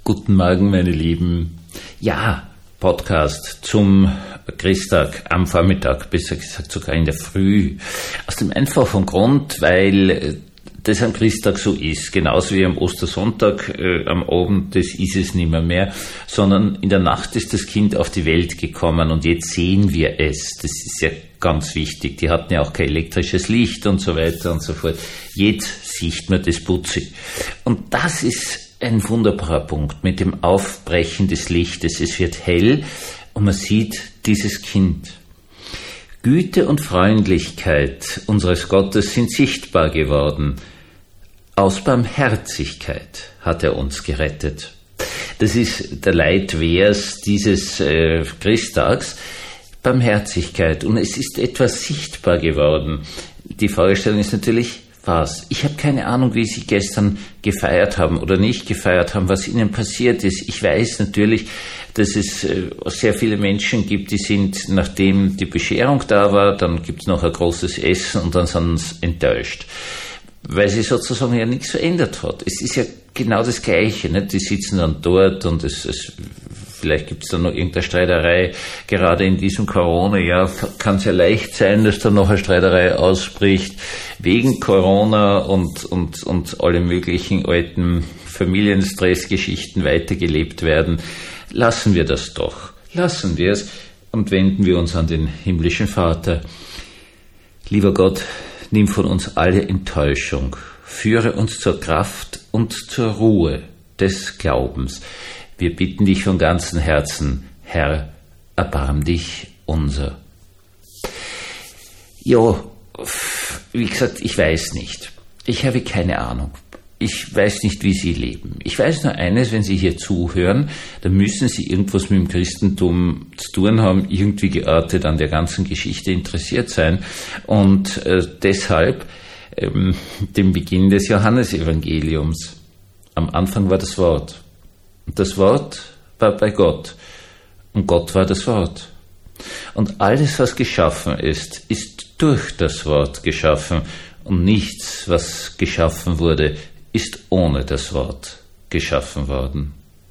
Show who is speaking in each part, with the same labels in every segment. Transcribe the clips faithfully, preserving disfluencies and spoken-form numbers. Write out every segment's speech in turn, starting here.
Speaker 1: Guten Morgen, meine Lieben. Ja, Podcast zum Christtag am Vormittag, besser gesagt sogar in der Früh. Aus dem einfachen Grund, weil das am Christtag so ist, genauso wie am Ostersonntag äh, am Abend, das ist es nicht mehr, mehr, sondern in der Nacht ist das Kind auf die Welt gekommen und jetzt sehen wir es. Das ist ja ganz wichtig. Die hatten ja auch kein elektrisches Licht und so weiter und so fort. Jetzt sieht man das Putzi. Und das ist ein wunderbarer Punkt mit dem Aufbrechen des Lichtes. Es wird hell und man sieht dieses Kind. Güte und Freundlichkeit unseres Gottes sind sichtbar geworden. Aus Barmherzigkeit hat er uns gerettet. Das ist der Leitvers dieses äh, Christtags. Barmherzigkeit. Und es ist etwas sichtbar geworden. Die Fragestellung ist natürlich, was? Ich habe keine Ahnung, wie Sie gestern gefeiert haben oder nicht gefeiert haben, was Ihnen passiert ist. Ich weiß natürlich, dass es sehr viele Menschen gibt, die sind, nachdem die Bescherung da war, dann gibt es noch ein großes Essen und dann sind sie enttäuscht. Weil sich sozusagen ja nichts verändert hat. Es ist ja genau das Gleiche, nicht? Die sitzen dann dort und es, es vielleicht gibt es da noch irgendeine Streiterei. Gerade in diesem Corona-Jahr kann es ja leicht sein, dass da noch eine Streiterei ausbricht, wegen Corona und, und, und alle möglichen alten Familienstressgeschichten weitergelebt werden. Lassen wir das doch. Lassen wir es und wenden wir uns an den himmlischen Vater. Lieber Gott, nimm von uns alle Enttäuschung. Führe uns zur Kraft und zur Ruhe des Glaubens. Wir bitten dich von ganzem Herzen, Herr, erbarm dich unser. Ja, wie gesagt, ich weiß nicht. Ich habe keine Ahnung. Ich weiß nicht, wie Sie leben. Ich weiß nur eines, wenn Sie hier zuhören, dann müssen Sie irgendwas mit dem Christentum zu tun haben, irgendwie geartet an der ganzen Geschichte interessiert sein und äh, deshalb ähm, dem Beginn des Johannesevangeliums. Am Anfang war das Wort. Und das Wort war bei Gott. Und Gott war das Wort. Und alles, was geschaffen ist, ist durch das Wort geschaffen. Und nichts, was geschaffen wurde, ist ohne das Wort geschaffen worden.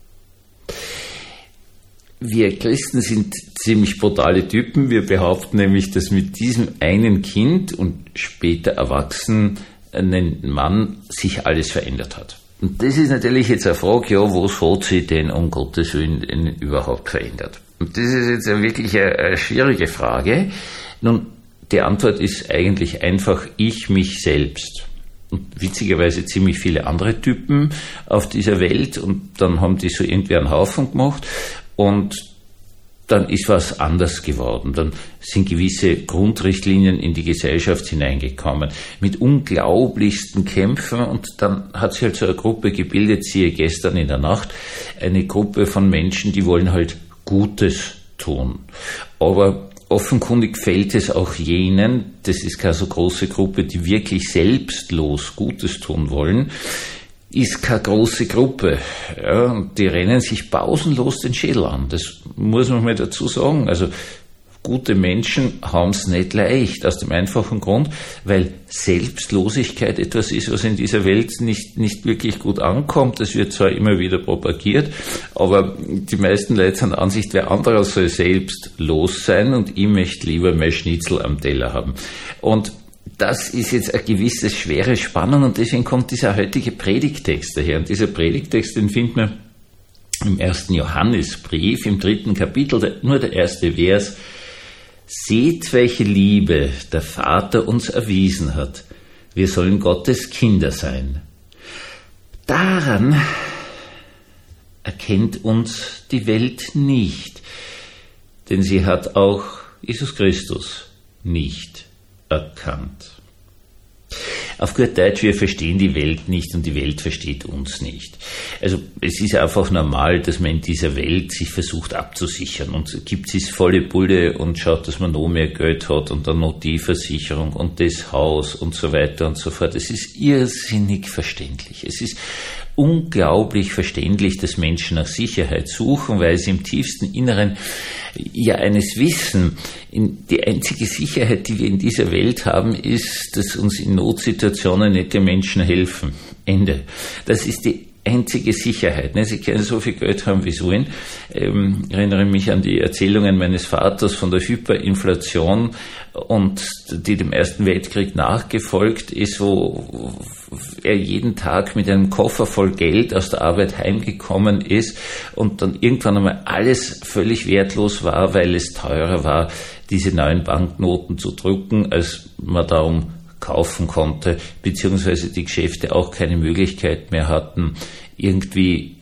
Speaker 1: Wir Christen sind ziemlich brutale Typen. Wir behaupten nämlich, dass mit diesem einen Kind und später erwachsenen Mann sich alles verändert hat. Und das ist natürlich jetzt eine Frage, ja, was hat sich denn um Gottes Willen überhaupt verändert? Und das ist jetzt wirklich eine, eine schwierige Frage. Nun, die Antwort ist eigentlich einfach, ich, mich selbst. Und witzigerweise ziemlich viele andere Typen auf dieser Welt und dann haben die so irgendwie einen Haufen gemacht und dann ist was anders geworden. Dann sind gewisse Grundrichtlinien in die Gesellschaft hineingekommen mit unglaublichsten Kämpfen und dann hat sich halt so eine Gruppe gebildet, siehe gestern in der Nacht, eine Gruppe von Menschen, die wollen halt Gutes tun. Aber offenkundig fällt es auch jenen, das ist keine so große Gruppe, die wirklich selbstlos Gutes tun wollen, ist keine große Gruppe. Ja, und die rennen sich pausenlos den Schädel an. Das muss man mal dazu sagen. Also gute Menschen haben es nicht leicht, aus dem einfachen Grund, weil Selbstlosigkeit etwas ist, was in dieser Welt nicht, nicht wirklich gut ankommt. Das wird zwar immer wieder propagiert, aber die meisten Leute sind der Ansicht, wer anderer soll selbstlos sein und ich möchte lieber mein Schnitzel am Teller haben. Und das ist jetzt eine gewisse schwere Spannung und deswegen kommt dieser heutige Predigttext daher. Und dieser Predigttext, den findet man im ersten Johannesbrief, im dritten Kapitel, nur der erste Vers. Seht, welche Liebe der Vater uns erwiesen hat. Wir sollen Gottes Kinder sein. Daran erkennt uns die Welt nicht, denn sie hat auch Jesus Christus nicht erkannt. Auf gut Deutsch, wir verstehen die Welt nicht und die Welt versteht uns nicht. Also es ist einfach normal, dass man in dieser Welt sich versucht abzusichern und gibt sich volle Bulle und schaut, dass man noch mehr Geld hat und dann noch die Versicherung und das Haus und so weiter und so fort. Es ist irrsinnig verständlich. Es ist unglaublich verständlich, dass Menschen nach Sicherheit suchen, weil sie im tiefsten Inneren ja eines wissen. Die einzige Sicherheit, die wir in dieser Welt haben, ist, dass uns in Notsituationen nicht die Menschen helfen. Ende. Das ist die einzige Sicherheit. Ne? Sie können so viel Geld haben, wie sie wollen. Ähm, ich erinnere mich an die Erzählungen meines Vaters von der Hyperinflation, und die dem Ersten Weltkrieg nachgefolgt ist, wo er jeden Tag mit einem Koffer voll Geld aus der Arbeit heimgekommen ist und dann irgendwann einmal alles völlig wertlos war, weil es teurer war, diese neuen Banknoten zu drucken, als man darum kaufen konnte, beziehungsweise die Geschäfte auch keine Möglichkeit mehr hatten, irgendwie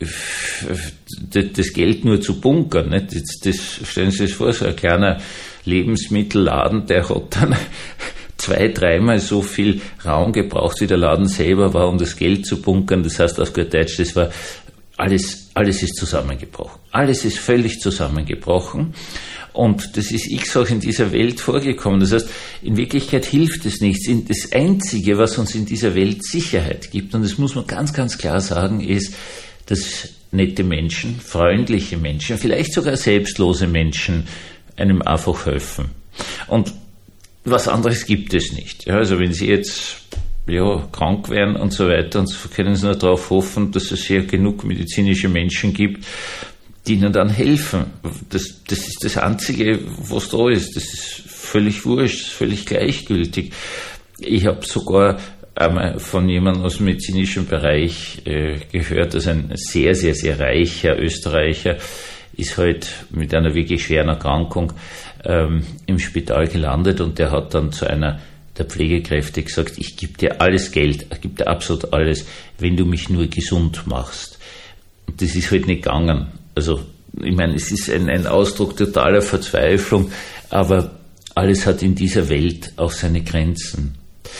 Speaker 1: das Geld nur zu bunkern. Das, das, stellen Sie sich vor, so ein kleiner Lebensmittelladen, der hat dann zwei, dreimal so viel Raum gebraucht, wie der Laden selber war, um das Geld zu bunkern. Das heißt auf gut Deutsch, das war alles, alles ist zusammengebrochen. Alles ist völlig zusammengebrochen. Und das ist x-fach in dieser Welt vorgekommen. Das heißt, in Wirklichkeit hilft es nichts. Das Einzige, was uns in dieser Welt Sicherheit gibt, und das muss man ganz, ganz klar sagen, ist, dass nette Menschen, freundliche Menschen, vielleicht sogar selbstlose Menschen einem einfach helfen. Und was anderes gibt es nicht. Ja, also wenn Sie jetzt ja, krank werden und so weiter, und so können Sie nur darauf hoffen, dass es ja genug medizinische Menschen gibt, die Ihnen dann helfen. Das, das ist das Einzige, was da ist. Das ist völlig wurscht, völlig gleichgültig. Ich habe sogar einmal von jemandem aus dem medizinischen Bereich äh, gehört, dass ein sehr, sehr, sehr reicher Österreicher ist halt mit einer wirklich schweren Erkrankung ähm, im Spital gelandet, und der hat dann zu einer der Pflegekräfte gesagt, ich gebe dir alles Geld, ich gebe dir absolut alles, wenn du mich nur gesund machst. Und das ist halt nicht gegangen. Also, ich meine, es ist ein, ein Ausdruck totaler Verzweiflung, aber alles hat in dieser Welt auch seine Grenzen.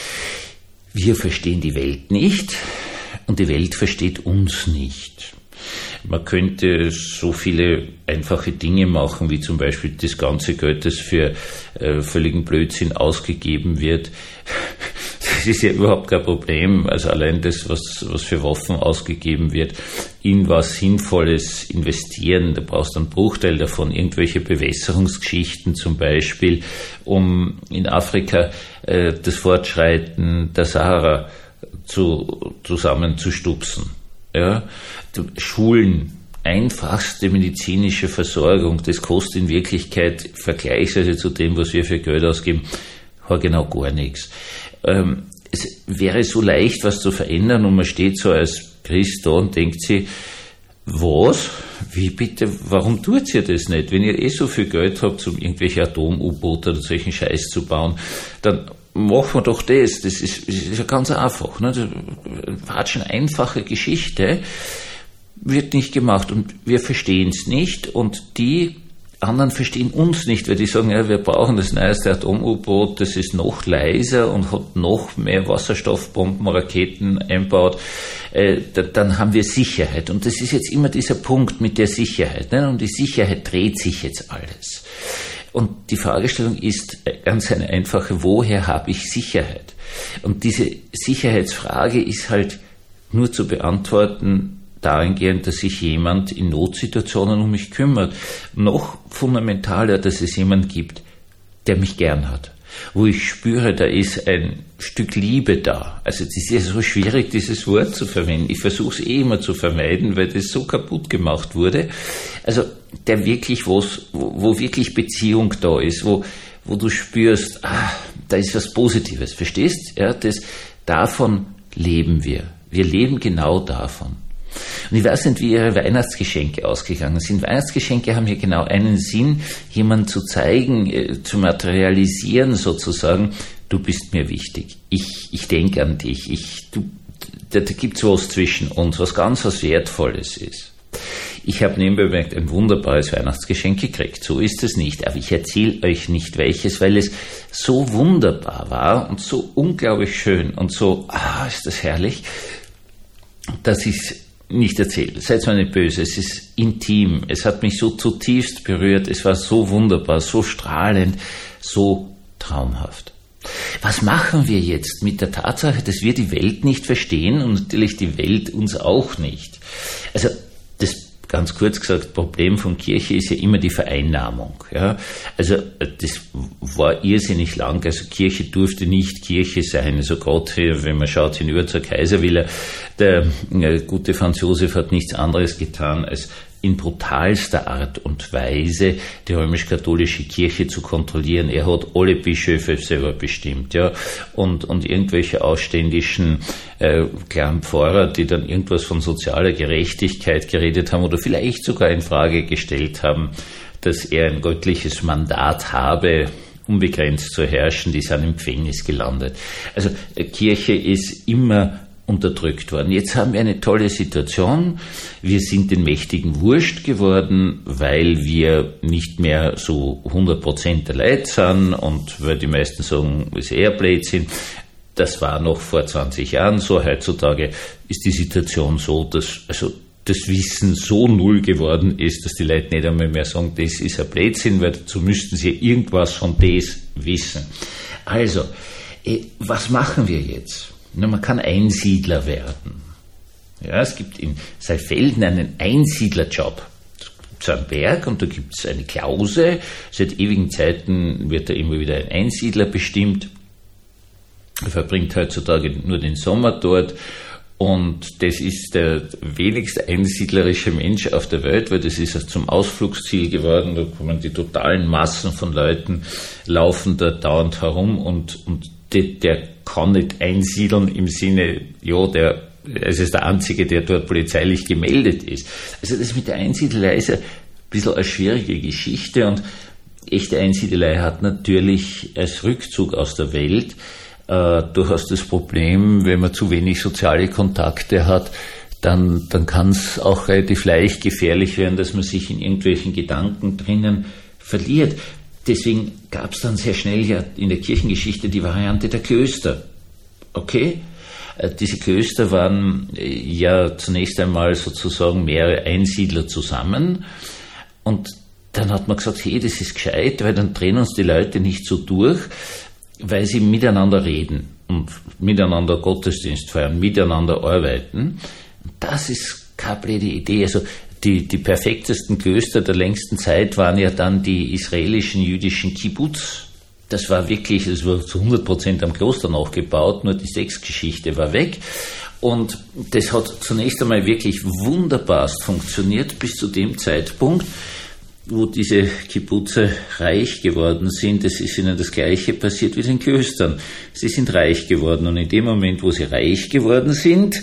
Speaker 1: Wir verstehen die Welt nicht und die Welt versteht uns nicht. Man könnte so viele einfache Dinge machen, wie zum Beispiel das ganze Geld, das für äh, völligen Blödsinn ausgegeben wird. Das ist ja überhaupt kein Problem. Also allein das, was, was für Waffen ausgegeben wird, in was Sinnvolles investieren, da brauchst du einen Bruchteil davon, irgendwelche Bewässerungsgeschichten zum Beispiel, um in Afrika äh, das Fortschreiten der Sahara zu, zusammenzustupsen. Ja, Schulen, einfachste medizinische Versorgung, das kostet in Wirklichkeit vergleichsweise zu dem, was wir für Geld ausgeben, genau gar nichts. Ähm, es wäre so leicht, was zu verändern, und man steht so als Christ da und denkt sich, was? Wie bitte? Warum tut ihr das nicht? Wenn ihr eh so viel Geld habt, um irgendwelche Atom-U-Boote oder solchen Scheiß zu bauen, dann machen wir doch das. Das ist, das ist ja ganz einfach. Ne? Das war schon eine einfache Geschichte, wird nicht gemacht, und wir verstehen es nicht, und die anderen verstehen uns nicht, weil die sagen, ja, wir brauchen das neueste Atom-U-Boot, das ist noch leiser und hat noch mehr Wasserstoffbomben, Raketen einbaut, äh, da, dann haben wir Sicherheit. Und das ist jetzt immer dieser Punkt mit der Sicherheit. Ne? Um die Sicherheit dreht sich jetzt alles. Und die Fragestellung ist ganz eine einfache, woher habe ich Sicherheit? Und diese Sicherheitsfrage ist halt nur zu beantworten dahingehend, dass sich jemand in Notsituationen um mich kümmert. Noch fundamentaler, dass es jemand gibt, der mich gern hat. Wo ich spüre, da ist ein Stück Liebe da. Also das ist ja so schwierig, dieses Wort zu verwenden. Ich versuche es eh immer zu vermeiden, weil das so kaputt gemacht wurde. Also der wirklich, wo's, wo, wo wirklich Beziehung da ist, wo, wo du spürst, ah, da ist was Positives, verstehst? Ja, das, davon leben wir. Wir leben genau davon. Und ich weiß nicht, wie Ihre Weihnachtsgeschenke ausgegangen sind. Weihnachtsgeschenke haben hier genau einen Sinn, jemandem zu zeigen, äh, zu materialisieren sozusagen, du bist mir wichtig, ich, ich denke an dich, ich, du, da, da gibt's was zwischen uns, was ganz was Wertvolles ist. Ich habe nebenbei bemerkt ein wunderbares Weihnachtsgeschenk gekriegt, so ist es nicht, aber ich erzähle euch nicht welches, weil es so wunderbar war und so unglaublich schön und so, ah, ist das herrlich, dass ich nicht erzählt. Seid mir nicht böse, es ist intim, es hat mich so zutiefst berührt, es war so wunderbar, so strahlend, so traumhaft. Was machen wir jetzt mit der Tatsache, dass wir die Welt nicht verstehen und natürlich die Welt uns auch nicht? Also das ganz kurz gesagt, Problem von Kirche ist ja immer die Vereinnahmung. Ja? Also das war irrsinnig lang. Also Kirche durfte nicht Kirche sein. Also gerade wenn man schaut hinüber zur Kaiservilla, der äh, gute Franz Josef hat nichts anderes getan, als in brutalster Art und Weise die römisch-katholische Kirche zu kontrollieren. Er hat alle Bischöfe selber bestimmt, ja, und, und irgendwelche ausständischen äh, kleinen Pfarrer, die dann irgendwas von sozialer Gerechtigkeit geredet haben oder vielleicht sogar in Frage gestellt haben, dass er ein göttliches Mandat habe, unbegrenzt zu herrschen, die sind im Gefängnis gelandet. Also äh, Kirche ist immer unterdrückt worden. Jetzt haben wir eine tolle Situation. Wir sind den Mächtigen wurscht geworden, weil wir nicht mehr so hundert Prozent der Leute sind und weil die meisten sagen, es ist eher Blödsinn. Das war noch vor zwanzig Jahren so. Heutzutage ist die Situation so, dass also das Wissen so null geworden ist, dass die Leute nicht einmal mehr sagen, das ist ein Blödsinn, weil dazu müssten sie irgendwas von das wissen. Also, was machen wir jetzt? Na, man kann Einsiedler werden. Ja, es gibt in Saalfelden einen Einsiedlerjob. Es gibt so einen Berg und da gibt es eine Klause. Seit ewigen Zeiten wird da immer wieder ein Einsiedler bestimmt. Er verbringt heutzutage nur den Sommer dort. Und das ist der wenigst einsiedlerische Mensch auf der Welt, weil das ist zum Ausflugsziel geworden. Da kommen die totalen Massen von Leuten, laufen da dauernd herum und, und der, der kann nicht einsiedeln im Sinne, ja, der, es ist der Einzige, der dort polizeilich gemeldet ist. Also das mit der Einsiedelei ist ein bisschen eine schwierige Geschichte und echte Einsiedelei hat natürlich als Rückzug aus der Welt äh, durchaus das Problem, wenn man zu wenig soziale Kontakte hat, dann, dann kann es auch relativ leicht gefährlich werden, dass man sich in irgendwelchen Gedanken drinnen verliert. Deswegen gab es dann sehr schnell ja in der Kirchengeschichte die Variante der Klöster. Okay? Diese Klöster waren ja zunächst einmal sozusagen mehrere Einsiedler zusammen und dann hat man gesagt, hey, das ist gescheit, weil dann drehen uns die Leute nicht so durch, weil sie miteinander reden und miteinander Gottesdienst feiern, miteinander arbeiten. Das ist keine blöde Idee. Also Die, die perfektesten Klöster der längsten Zeit waren ja dann die israelischen jüdischen Kibbutz. Das war wirklich, das war zu hundert Prozent am Kloster nachgebaut, nur die Sexgeschichte war weg. Und das hat zunächst einmal wirklich wunderbarst funktioniert bis zu dem Zeitpunkt, wo diese Kibbutze reich geworden sind. Es ist ihnen das Gleiche passiert wie den Klöstern. Sie sind reich geworden und in dem Moment, wo sie reich geworden sind,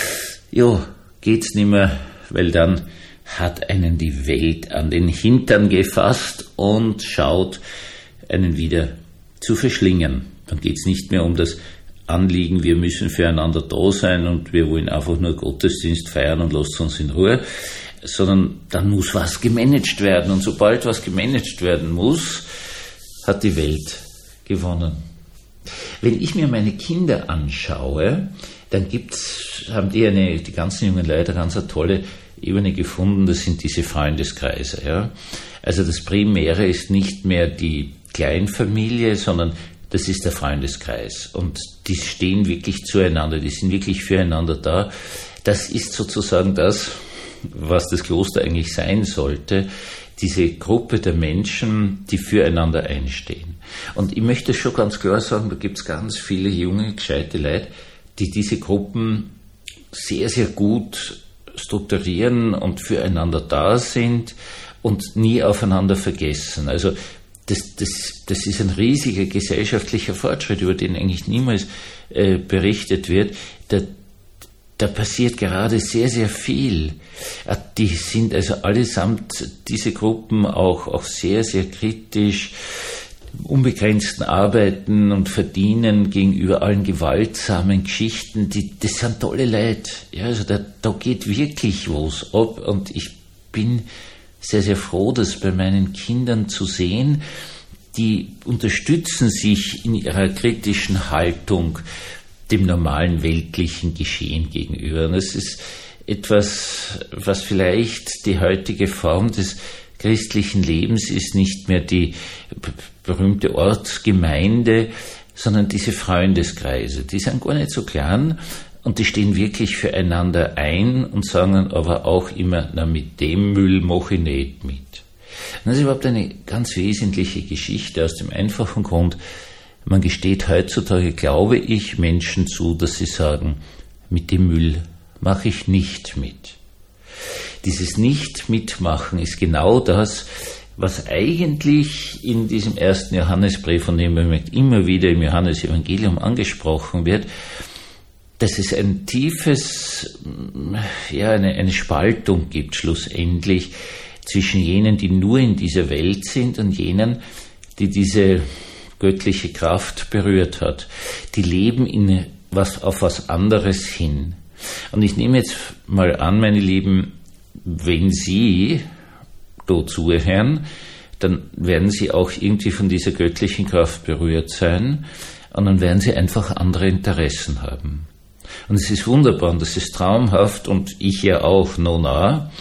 Speaker 1: ja, geht's nicht mehr, weil dann hat einen die Welt an den Hintern gefasst und schaut, einen wieder zu verschlingen. Dann geht es nicht mehr um das Anliegen, wir müssen füreinander da sein und wir wollen einfach nur Gottesdienst feiern und lasst uns in Ruhe, sondern dann muss was gemanagt werden. Und sobald was gemanagt werden muss, hat die Welt gewonnen. Wenn ich mir meine Kinder anschaue, dann gibt's, haben die eine, die ganzen jungen Leute ganz eine tolle Ebene gefunden, das sind diese Freundeskreise. Ja? Also das Primäre ist nicht mehr die Kleinfamilie, sondern das ist der Freundeskreis. Und die stehen wirklich zueinander, die sind wirklich füreinander da. Das ist sozusagen das, was das Kloster eigentlich sein sollte, diese Gruppe der Menschen, die füreinander einstehen. Und ich möchte schon ganz klar sagen, da gibt es ganz viele junge, gescheite Leute, die diese Gruppen sehr, sehr gut strukturieren und füreinander da sind und nie aufeinander vergessen. Also das, das, das ist ein riesiger gesellschaftlicher Fortschritt, über den eigentlich niemals äh, berichtet wird. Da, da passiert gerade sehr, sehr viel. Die sind also allesamt, diese Gruppen, auch, auch sehr, sehr kritisch, unbegrenzten Arbeiten und Verdienen gegenüber allen gewaltsamen Geschichten, die, das sind tolle Leute. Ja, also da, da geht wirklich was ab und ich bin sehr, sehr froh, das bei meinen Kindern zu sehen. Die unterstützen sich in ihrer kritischen Haltung dem normalen weltlichen Geschehen gegenüber. Und das ist etwas, was vielleicht die heutige Form des christlichen Lebens ist, nicht mehr die berühmte Ortsgemeinde, sondern diese Freundeskreise. Die sind gar nicht so klein, Und die stehen wirklich füreinander ein und sagen aber auch immer, na, mit dem Müll mache ich nicht mit. Und das ist überhaupt eine ganz wesentliche Geschichte aus dem einfachen Grund, man gesteht heutzutage, glaube ich, Menschen zu, dass sie sagen, mit dem Müll mache ich nicht mit. Dieses Nicht-Mitmachen ist genau das, was eigentlich in diesem ersten Johannesbrief, von dem wir immer wieder im Johannesevangelium angesprochen wird, dass es ein tiefes, ja, eine, eine Spaltung gibt schlussendlich zwischen jenen, die nur in dieser Welt sind und jenen, die diese göttliche Kraft berührt hat. Die leben in was, auf was anderes hin. Und ich nehme jetzt mal an, meine Lieben, wenn Sie da zuhören, dann werden Sie auch irgendwie von dieser göttlichen Kraft berührt sein und dann werden Sie einfach andere Interessen haben. Und es ist wunderbar und es ist traumhaft und ich ja auch, nona.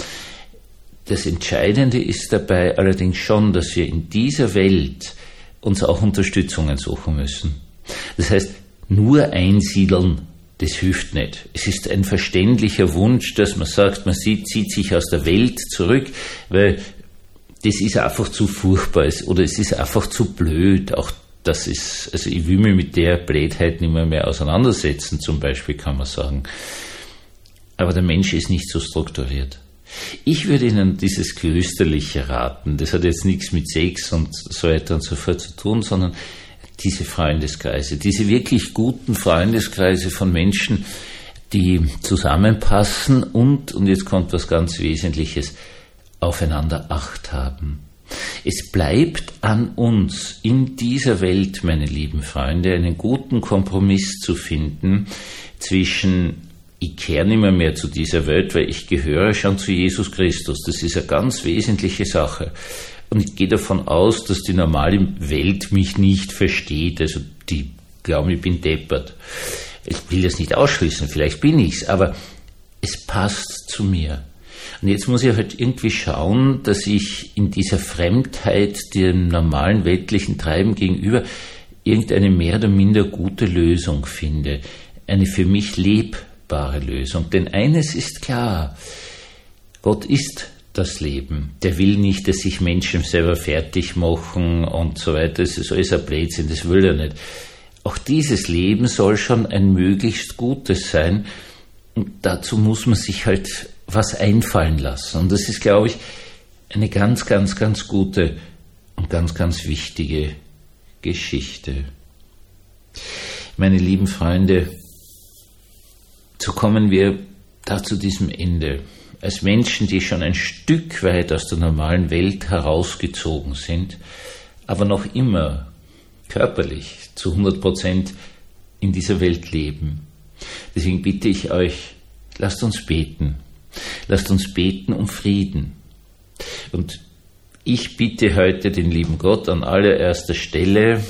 Speaker 1: Das Entscheidende ist dabei allerdings schon, dass wir in dieser Welt uns auch Unterstützungen suchen müssen. Das heißt, nur einsiedeln, das hilft nicht. Es ist ein verständlicher Wunsch, dass man sagt, man zieht, zieht sich aus der Welt zurück, weil das ist einfach zu furchtbar oder es ist einfach zu blöd. Auch das ist, also ich will mich mit der Blödheit nicht mehr, mehr auseinandersetzen, zum Beispiel kann man sagen. Aber der Mensch ist nicht so strukturiert. Ich würde Ihnen dieses Klösterliche raten. Das hat jetzt nichts mit Sex und so weiter und so fort zu tun, sondern diese Freundeskreise, diese wirklich guten Freundeskreise von Menschen, die zusammenpassen und, und jetzt kommt was ganz Wesentliches, aufeinander Acht haben. Es bleibt an uns, in dieser Welt, meine lieben Freunde, einen guten Kompromiss zu finden zwischen, ich kehre nicht mehr, mehr zu dieser Welt, weil ich gehöre schon zu Jesus Christus. Das ist eine ganz wesentliche Sache. Und ich gehe davon aus, dass die normale Welt mich nicht versteht. Also die glauben, ich bin deppert. Ich will das nicht ausschließen, vielleicht bin ich's, aber es passt zu mir. Und jetzt muss ich halt irgendwie schauen, dass ich in dieser Fremdheit dem normalen weltlichen Treiben gegenüber irgendeine mehr oder minder gute Lösung finde. Eine für mich lebbare Lösung. Denn eines ist klar, Gott ist das Leben. Der will nicht, dass sich Menschen selber fertig machen und so weiter. Das ist alles ein Blödsinn, das will er nicht. Auch dieses Leben soll schon ein möglichst gutes sein. Und dazu muss man sich halt was einfallen lassen. Und das ist, glaube ich, eine ganz, ganz, ganz gute und ganz, ganz wichtige Geschichte. Meine lieben Freunde, so kommen wir da zu diesem Ende. Als Menschen, die schon ein Stück weit aus der normalen Welt herausgezogen sind, aber noch immer körperlich zu hundert Prozent in dieser Welt leben. Deswegen bitte ich euch, lasst uns beten. Lasst uns beten um Frieden. Und ich bitte heute den lieben Gott an allererster Stelle,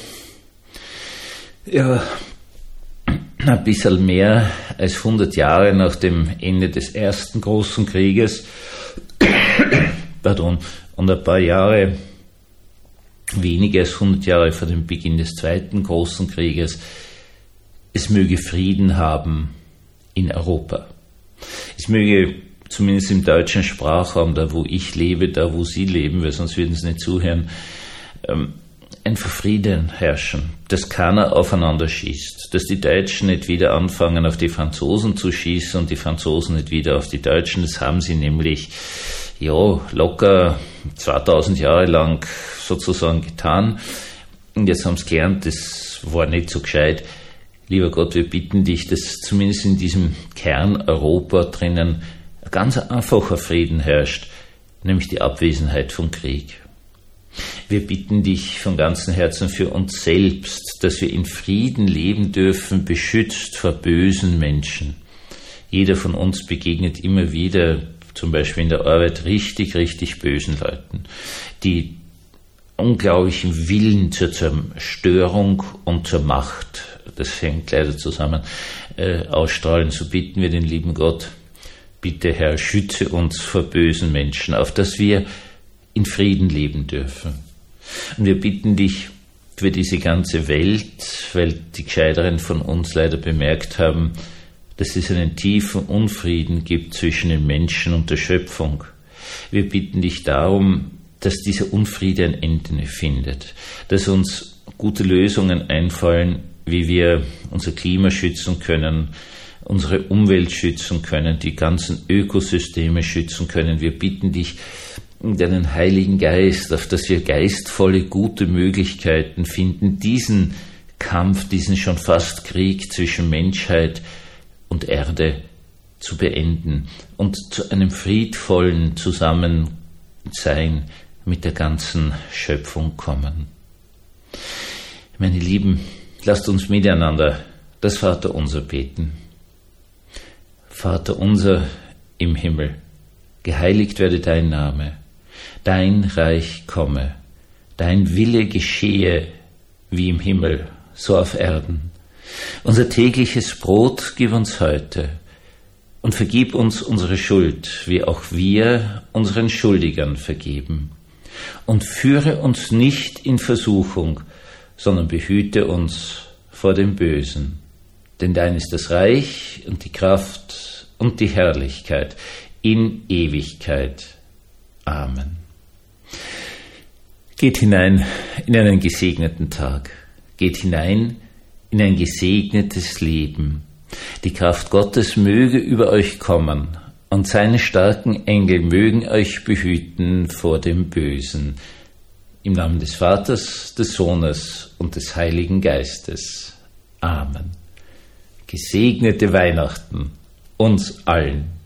Speaker 1: ja, ein bisschen mehr als hundert Jahre nach dem Ende des ersten großen Krieges, pardon, und ein paar Jahre, weniger als hundert Jahre vor dem Beginn des zweiten großen Krieges, es möge Frieden haben in Europa. Es möge zumindest im deutschen Sprachraum, da wo ich lebe, da wo Sie leben, weil sonst würden Sie nicht zuhören, ähm, einfach Frieden herrschen, dass keiner aufeinander schießt, dass die Deutschen nicht wieder anfangen, auf die Franzosen zu schießen und die Franzosen nicht wieder auf die Deutschen. Das haben sie nämlich, ja, locker zweitausend Jahre lang sozusagen getan. Und jetzt haben sie gelernt, das war nicht so gescheit. Lieber Gott, wir bitten dich, dass zumindest in diesem Kern Europa drinnen ein ganz einfacher Frieden herrscht, nämlich die Abwesenheit von Krieg. Wir bitten dich von ganzem Herzen für uns selbst, dass wir in Frieden leben dürfen, beschützt vor bösen Menschen. Jeder von uns begegnet immer wieder, zum Beispiel in der Arbeit, richtig, richtig bösen Leuten, die unglaublichen Willen zur Zerstörung und zur Macht, das hängt leider zusammen, äh, ausstrahlen. So bitten wir den lieben Gott, bitte Herr, schütze uns vor bösen Menschen, auf dass wir in Frieden leben dürfen. Und wir bitten dich für diese ganze Welt, weil die Gescheiteren von uns leider bemerkt haben, dass es einen tiefen Unfrieden gibt zwischen den Menschen und der Schöpfung. Wir bitten dich darum, dass dieser Unfriede ein Ende findet, dass uns gute Lösungen einfallen, wie wir unser Klima schützen können, unsere Umwelt schützen können, die ganzen Ökosysteme schützen können. Wir bitten dich um deinen Heiligen Geist, auf dass wir geistvolle, gute Möglichkeiten finden, diesen Kampf, diesen schon fast Krieg zwischen Menschheit und Erde zu beenden und zu einem friedvollen Zusammensein mit der ganzen Schöpfung kommen. Meine Lieben, lasst uns miteinander das Vaterunser beten. Vater unser im Himmel, geheiligt werde dein Name, dein Reich komme, dein Wille geschehe wie im Himmel, so auf Erden. Unser tägliches Brot gib uns heute und vergib uns unsere Schuld, wie auch wir unseren Schuldigern vergeben. Und führe uns nicht in Versuchung, sondern behüte uns vor dem Bösen. Denn dein ist das Reich und die Kraft und die Herrlichkeit in Ewigkeit. Amen. Geht hinein in einen gesegneten Tag. Geht hinein in ein gesegnetes Leben. Die Kraft Gottes möge über euch kommen und seine starken Engel mögen euch behüten vor dem Bösen. Im Namen des Vaters, des Sohnes und des Heiligen Geistes. Amen. Gesegnete Weihnachten uns allen.